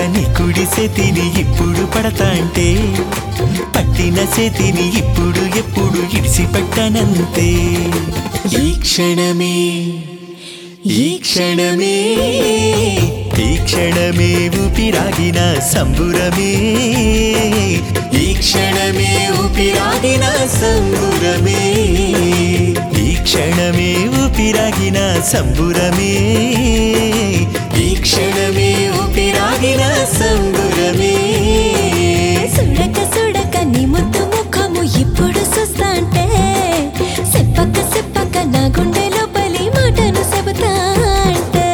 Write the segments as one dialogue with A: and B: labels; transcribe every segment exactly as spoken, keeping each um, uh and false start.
A: నీ కుడి చేతిని ఇప్పుడు పడతాంటే పట్టిన చేతిని ఇప్పుడు ఎప్పుడు ఇడిసిపెట్టనంతే ఈ క్షణమే ఈ క్షణమే ఈ క్షణమే ఊపిరాగిన సంబురమే ఈ క్షణమే ఊపిరాగిన సంబురమే ఈ క్షణమే ఊపిరాగిన సంబురమే ఈ క్షణమే ఊపిరాగిన సంబురమే
B: సుడక సుడక నీ ముద్దు ముఖము ఇప్పుడు చూస్తాంటే చెప్పక చెప్పక నా గుండె లోపలి మాటను చెబుతా అంటే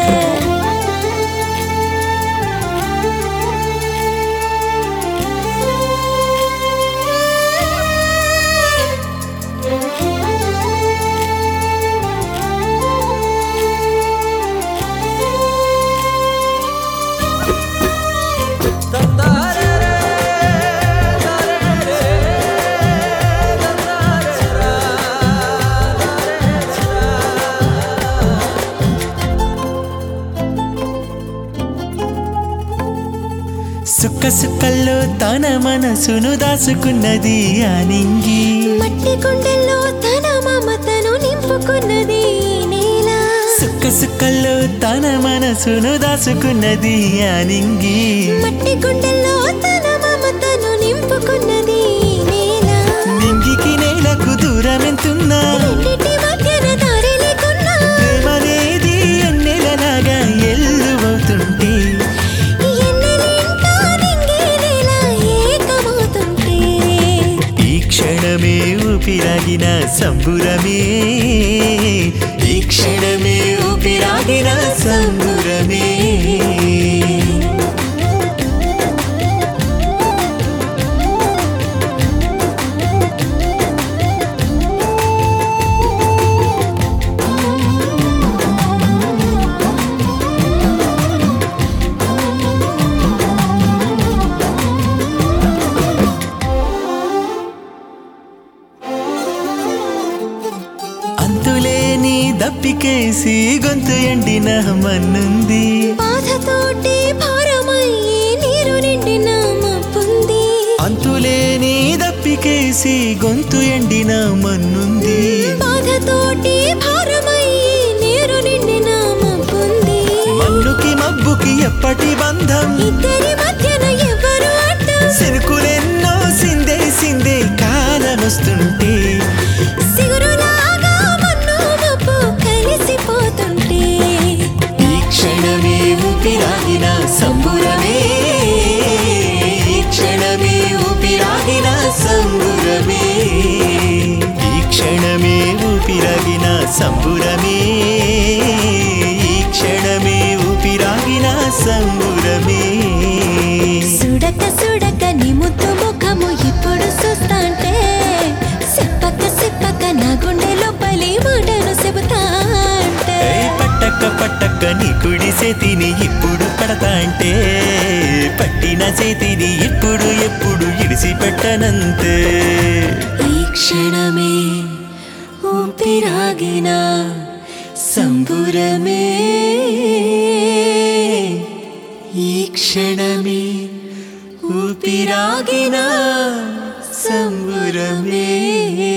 A: సుక్క సుక్కల్లో తన మనసును దాసుకున్నది ఆ నింగి
B: మట్టి గుండెల్లో తన మమతను నింపుకున్నది నేల
A: సుక్క సుక్కల్లో తన మనసును దాసుకున్నది ఆ నింగి
B: మట్టి గుండెల్లో తన మమతను నింపుకున్నది నేల
A: నింగికి నేలకు దూరమెంతున్నా
B: రెండిటి మధ్యన దారి లేకున్నా
A: ప్రేమనేది ఎన్నెలలాగా ఎల్లువవుతుంటే
B: ఎన్నెలింటా నింగి నేల ఏకమవుతుంటే
A: ఈ క్షణమే ఊపిరాగిన సంబురమే ఈ క్షణమే ఊపిరాగిన సంబురమే అంతులేని దప్పికేసి గొంతు ఎండిన మన్నుంది
B: బాధతోటి భారమయ్యి నీరు నిండిన మబ్బుంది
A: అంతులేని దప్పికేసి గొంతు ఎండిన మన్నుంది
B: బాధతోటి భారమయ్యి నీరు నిండిన మబ్బుంది
A: మన్నుకి మబ్బుకి ఎప్పటి బంధం
B: ఇద్దరి మధ్యన ఎవరు అడ్డం
A: సిరుకులెన్నో సిందే సిందే కాలమొస్తుంటే
B: సిగురులాగా మన్ను మబ్బు కలిసిపోతుంటే
A: ఈ క్షణమే ఊపిరాగిన సంబురమే ఈ క్షణమే ఊపిరాగిన సంబురమే ఈ క్షణమే ఊపిరాగిన సంబురమే ఈ క్షణమే ఊపిరాగిన సంబురమే
B: సుడక సుడక నీ ముద్దు ముఖము ఇప్పుడు చూస్తాంటే చెప్పక చెప్పక నా గుండె లోపలి మాటను చెబుతా అంటే
A: ఏయ్ పట్టక్క పట్టక్క నీ కుడి చేతిని ఇప్పుడు పడతాంటే పట్టిన చేతిని ఇప్పుడు ఎప్పుడు ఇడిసిపెట్టనంతే ఈ క్షణమే ఊపిరాగిన సంబురమే ఈ క్షణమే ఊపిరాగిన సంబురమే